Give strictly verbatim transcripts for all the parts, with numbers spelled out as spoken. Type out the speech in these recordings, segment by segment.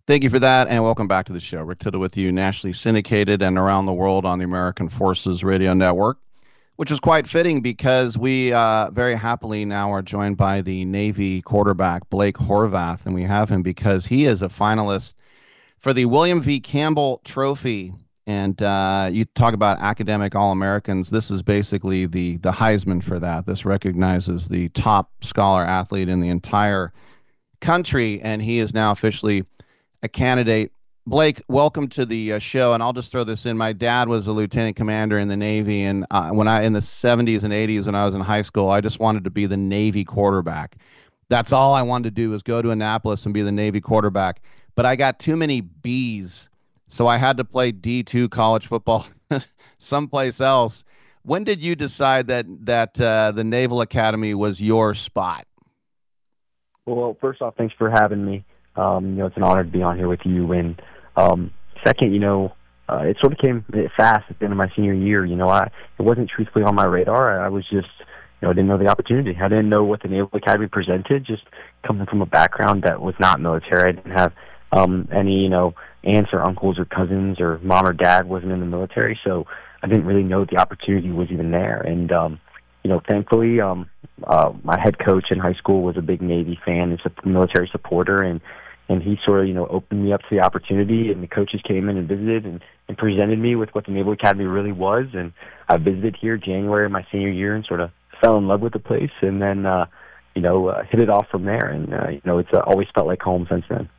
Thank you for that, and welcome back to the show. Rick Tittle with you, nationally syndicated and around the world on the American Forces Radio Network, which is quite fitting because we uh, very happily now are joined by the Navy quarterback, Blake Horvath, and we have him because he is a finalist for the William V. Campbell Trophy. And uh, you talk about academic All-Americans. This is basically the, the Heisman for that. This recognizes the top scholar athlete in the entire country, and he is now officially a candidate. Blake, welcome to the uh, show, and I'll just throw this in. My dad was a lieutenant commander in the Navy, and uh, when I in the seventies and eighties when I was in high school, I just wanted to be the Navy quarterback. That's all I wanted to do was go to Annapolis and be the Navy quarterback. But I got too many B's, so I had to play D two college football someplace else. When did you decide that that uh, the Naval Academy was your spot? Well, first off, thanks for having me. Um, you know, it's an honor to be on here with you. And um, second, you know, uh, it sort of came fast at the end of my senior year. You know, I it wasn't truthfully on my radar. I was just, you know, I didn't know the opportunity. I didn't know what the Naval Academy presented. Just coming from a background that was not military, I didn't have um, any, you know, aunts or uncles or cousins or mom or dad wasn't in the military, so I didn't really know the opportunity was even there. And um, you know, thankfully, um, uh, my head coach in high school was a big Navy fan and a military supporter, and And he sort of, you know, opened me up to the opportunity, and the coaches came in and visited and, and presented me with what the Naval Academy really was. And I visited here January of my senior year and sort of fell in love with the place, and then, uh, you know, uh, hit it off from there. And, uh, you know, it's uh, always felt like home since then.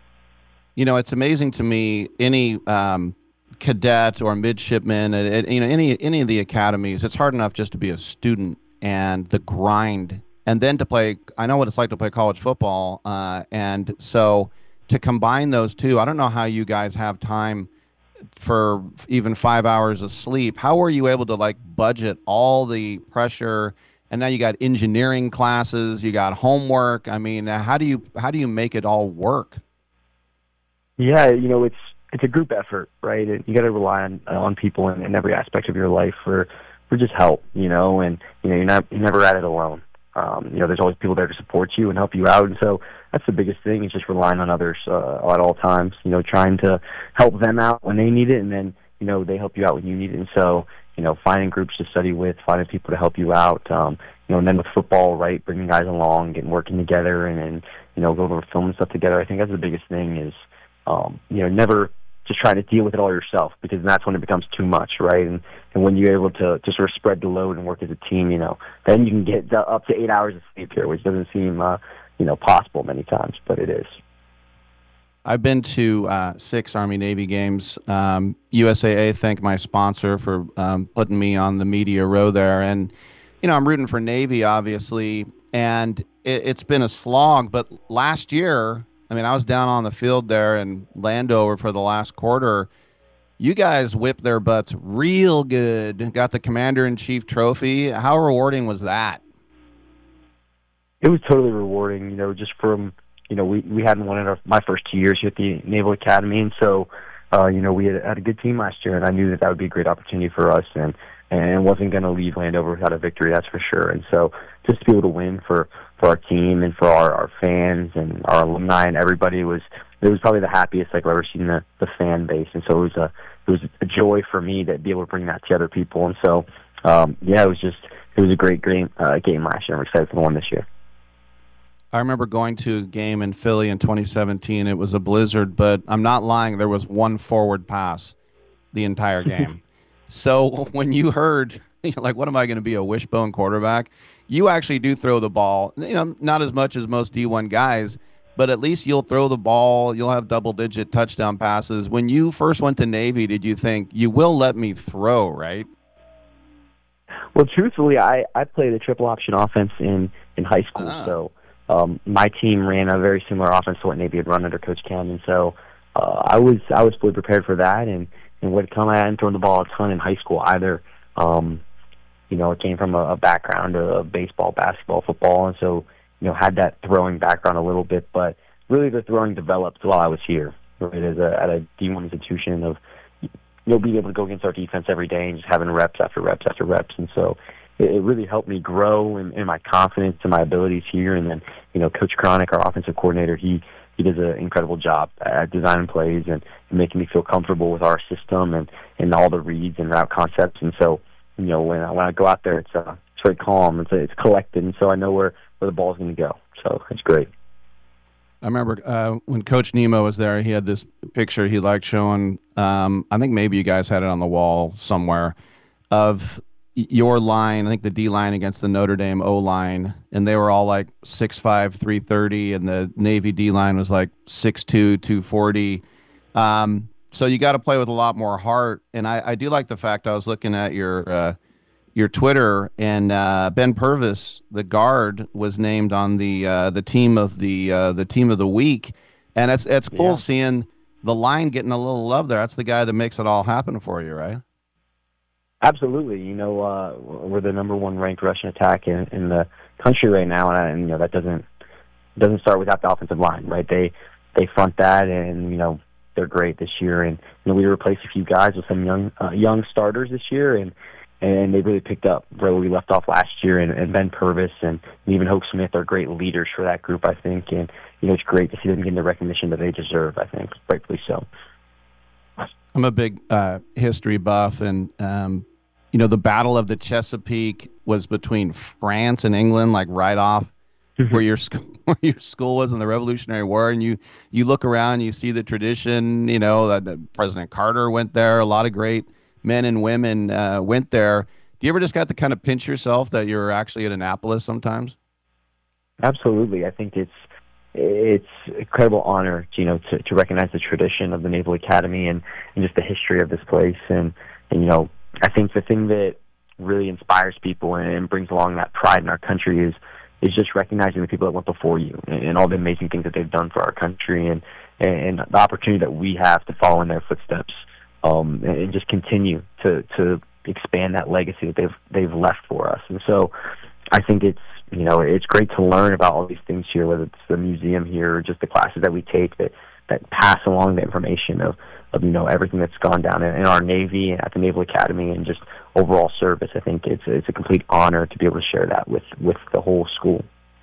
You know, it's amazing to me, any um, cadet or midshipman, at, at, you know, any any of the academies, it's hard enough just to be a student and the grind. And then to play, I know what it's like to play college football. Uh, and so to combine those two, I don't know how you guys have time for even five hours of sleep. How were you able to like budget all the pressure? And now you got engineering classes, you got homework. I mean, how do you how do you make it all work? Yeah, you know, it's it's a group effort, right? And you got to rely on on people in, in every aspect of your life for for just help, you know. And you know, you're not you're never at it alone. Um, you know, there's always people there to support you and help you out, and so that's the biggest thing is just relying on others uh, at all times. You know, trying to help them out when they need it, and then you know they help you out when you need it. And so, you know, finding groups to study with, finding people to help you out. Um, you know, and then with football, right, bringing guys along, getting working together, and then you know, going over film and stuff together. I think that's the biggest thing is, um, you know, never just trying to deal with it all yourself, because that's when it becomes too much, right? And and when you're able to, to sort of spread the load and work as a team, you know, then you can get the, up to eight hours of sleep here, which doesn't seem, uh, you know, possible many times, but it is. I've been to uh, six Army-Navy games. Um, U S A A thanked my sponsor for um, putting me on the media row there. And, you know, I'm rooting for Navy, obviously, and it, it's been a slog. But last year, I mean, I was down on the field there in Landover for the last quarter. You guys whipped their butts real good. Got the Commander-in-Chief trophy. How rewarding was that? It was totally rewarding, you know, just from, you know, we, we hadn't won in our, my first two years here at the Naval Academy. And so, uh, you know, we had, had a good team last year, and I knew that that would be a great opportunity for us, and, and wasn't going to leave Landover without a victory, that's for sure. And so just to be able to win for, for our team and for our, our fans and our alumni and everybody was, it was probably the happiest I've ever seen the, the fan base. And so it was a, it was a joy for me to be able to bring that to other people. And so, um, yeah, it was just, it was a great game, uh, game last year. I'm excited for the one this year. I remember going to a game in Philly in twenty seventeen. It was a blizzard, but I'm not lying. There was one forward pass the entire game. So when you heard, you're like, what am I going to be, a wishbone quarterback? You actually do throw the ball, you know, not as much as most D one guys, but at least you'll throw the ball. You'll have double-digit touchdown passes. When you first went to Navy, did you think, you will let me throw, right? Well, truthfully, I, I played a triple option offense in, in high school, Ah. so um, my team ran a very similar offense to what Navy had run under Coach Ken, and so uh, I was I was fully prepared for that, and, and would come at and throwing the ball a ton in high school either. Um, you know, it came from a, a background of baseball, basketball, football, and so, you know, had that throwing background a little bit, but really the throwing developed while I was here, right, as a, at a D one institution of, you know, being able to go against our defense every day and just having reps after reps after reps. And so it, it really helped me grow in, in my confidence and my abilities here. And then, you know, Coach Cronick, our offensive coordinator, he he does an incredible job at designing plays and, and making me feel comfortable with our system and, and all the reads and route concepts. And so, you know, when I, when I go out there, it's uh, it's very calm. It's it's collected, and so I know where, where the ball's going to go. So it's great. I remember uh, when Coach Nemo was there, he had this picture he liked showing. Um, I think maybe you guys had it on the wall somewhere of your line, I think the D line against the Notre Dame O line, and they were all like six five, three thirty, and the Navy D line was like six two, two forty. Um, so you got to play with a lot more heart. And I, I do like the fact I was looking at your uh, your Twitter, and uh, Ben Purvis, the guard, was named on the uh, the team of the uh, the team of the week, and it's it's cool yeah. seeing the line getting a little love there. That's the guy that makes it all happen for you, right? Absolutely. You know, uh, we're the number one ranked rushing attack in, in the country right now, and, and you know that doesn't doesn't start without the offensive line, right? They they front that, and you know they're great this year, and you know we replaced a few guys with some young uh, young starters this year, and and they really picked up where we left off last year, and, and Ben Purvis and, and even Hoke Smith are great leaders for that group, I think, and you know it's great to see them getting the recognition that they deserve. I think, rightfully so. I'm a big uh, history buff, and um, you know the Battle of the Chesapeake was between France and England, like right off mm-hmm. where your school, where your school was in the Revolutionary War. And you you look around, you see the tradition. You know that, that President Carter went there. A lot of great men and women uh, went there. Do you ever just got to kind of pinch yourself that you're actually at Annapolis sometimes? Absolutely, I think it's. It's an incredible honor, you know, to, to recognize the tradition of the Naval Academy and, and just the history of this place. And, and, you know, I think the thing that really inspires people and, and brings along that pride in our country is is just recognizing the people that went before you and, and all the amazing things that they've done for our country and, and the opportunity that we have to follow in their footsteps um, and, and just continue to, to expand that legacy that they've they've left for us. And so I think it's, you know, it's great to learn about all these things here, whether it's the museum here or just the classes that we take that, that pass along the information of, of, you know, everything that's gone down in, in our Navy and at the Naval Academy and just overall service. I think it's it's a complete honor to be able to share that with, with the whole school.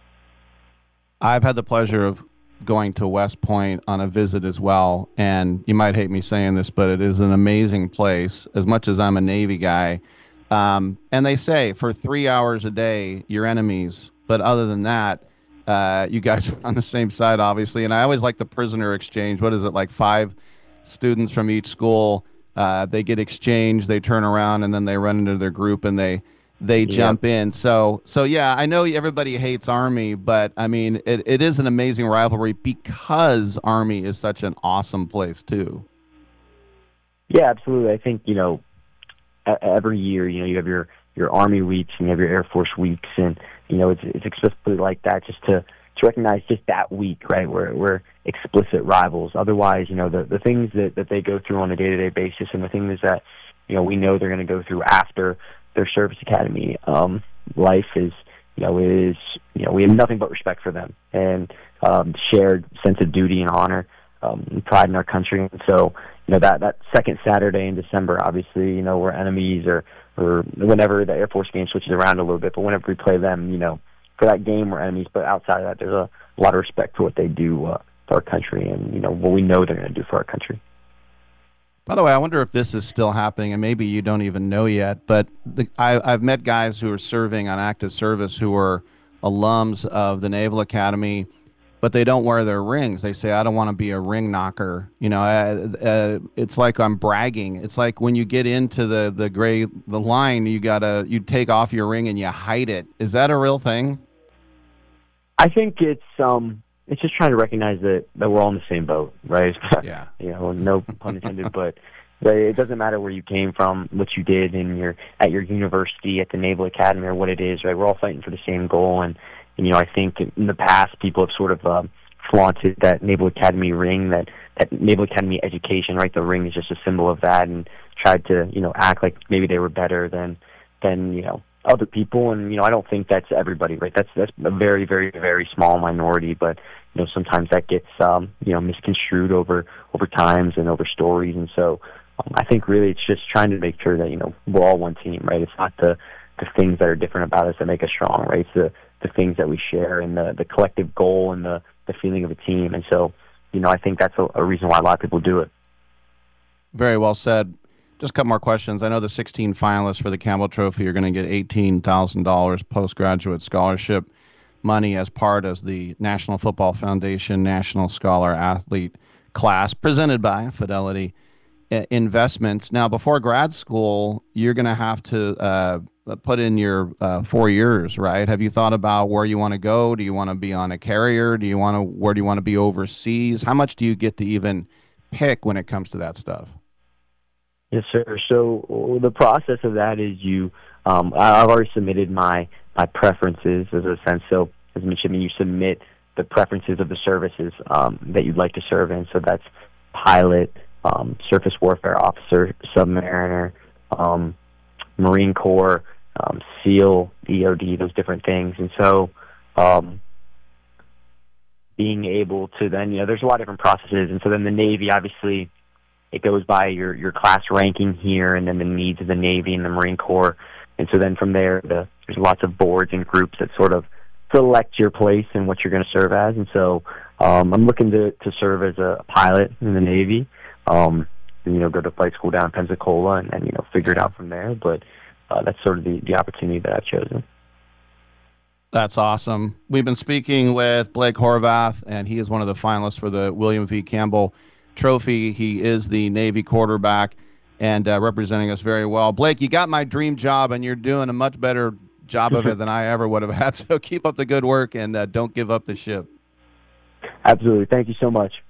I've had the pleasure of going to West Point on a visit as well, and you might hate me saying this, but it is an amazing place. As much as I'm a Navy guy, Um, and they say for three hours a day, you're enemies. But other than that, uh, you guys are on the same side, obviously. And I always like the prisoner exchange. What is it, like five students from each school? Uh, they get exchanged, they turn around, and then they run into their group and they they yeah. jump in. So, so yeah, I know everybody hates Army, but I mean, it, it is an amazing rivalry because Army is such an awesome place too. Yeah, absolutely. I think, you know, every year, you know, you have your, your Army weeks and you have your Air Force weeks, and you know, it's it's explicitly like that, just to, to recognize just that week, right? Where we're explicit rivals. Otherwise, you know, the the things that, that they go through on a day to day basis, and the things that, you know, we know they're going to go through after their service academy um, life is, you know, is you know, we have nothing but respect for them and um, shared sense of duty and honor, um, and pride in our country, and so. You know, that, that second Saturday in December, obviously, you know, we're enemies or, or whenever the Air Force game switches around a little bit, but whenever we play them, you know, for that game we're enemies, but outside of that there's a, a lot of respect for what they do uh, for our country and, you know, what we know they're going to do for our country. By the way, I wonder if this is still happening, and maybe you don't even know yet, but the, I, I've met guys who are serving on active service who are alums of the Naval Academy, but they don't wear their rings. They say, I don't want to be a ring knocker. You know, uh, uh, it's like I'm bragging. It's like when you get into the, the gray, the line, you gotta, you take off your ring and you hide it. Is that a real thing? I think it's, um, it's just trying to recognize that, that we're all in the same boat, right? Yeah. You know, no pun intended, but it doesn't matter where you came from, what you did in your, at your university, at the Naval Academy, or what it is, right? We're all fighting for the same goal. And, And, you know, I think in the past people have sort of uh, flaunted that Naval Academy ring, that, that Naval Academy education, right? The ring is just a symbol of that, and tried to, you know, act like maybe they were better than, than you know, other people. And, you know, I don't think that's everybody, right? That's that's a very, very, very small minority, but, you know, sometimes that gets, um, you know, misconstrued over, over times and over stories. And so um, I think really it's just trying to make sure that, you know, we're all one team, right? It's not the, the things that are different about us that make us strong, right? It's the the things that we share and the, the collective goal and the, the feeling of a team. And so you know, I think that's a, a reason why a lot of people do it. Very well said. Just a couple more questions. I know the sixteen finalists for the Campbell Trophy are going to get eighteen thousand dollars postgraduate scholarship money as part of the National Football Foundation National Scholar Athlete class presented by Fidelity Investments. Now, before grad school, you're going to have to uh, put in your uh, four years, right? Have you thought about where you want to go? Do you want to be on a carrier? Do you want to, where do you want to be overseas? How much do you get to even pick when it comes to that stuff? Yes, sir. So the process of that is you, um, I've already submitted my, my preferences as a sense. So as mentioned, you submit the preferences of the services um, that you'd like to serve in. So that's pilot, um, surface warfare officer, submariner, um, Marine Corps, um, SEAL, E O D, those different things. And so um, being able to then, you know, there's a lot of different processes. And so then the Navy, obviously, it goes by your, your class ranking here and then the needs of the Navy and the Marine Corps. And so then from there, the, there's lots of boards and groups that sort of select your place and what you're going to serve as. And so um, I'm looking to, to serve as a pilot in the Navy, um, and, you know, go to flight school down in Pensacola and, and you know, figure it out from there. But uh, that's sort of the, the opportunity that I've chosen. That's awesome. We've been speaking with Blake Horvath, and he is one of the finalists for the William V. Campbell Trophy. He is the Navy quarterback and uh, representing us very well. Blake, you got my dream job, and you're doing a much better job of it than I ever would have had. So keep up the good work, and uh, don't give up the ship. Absolutely. Thank you so much.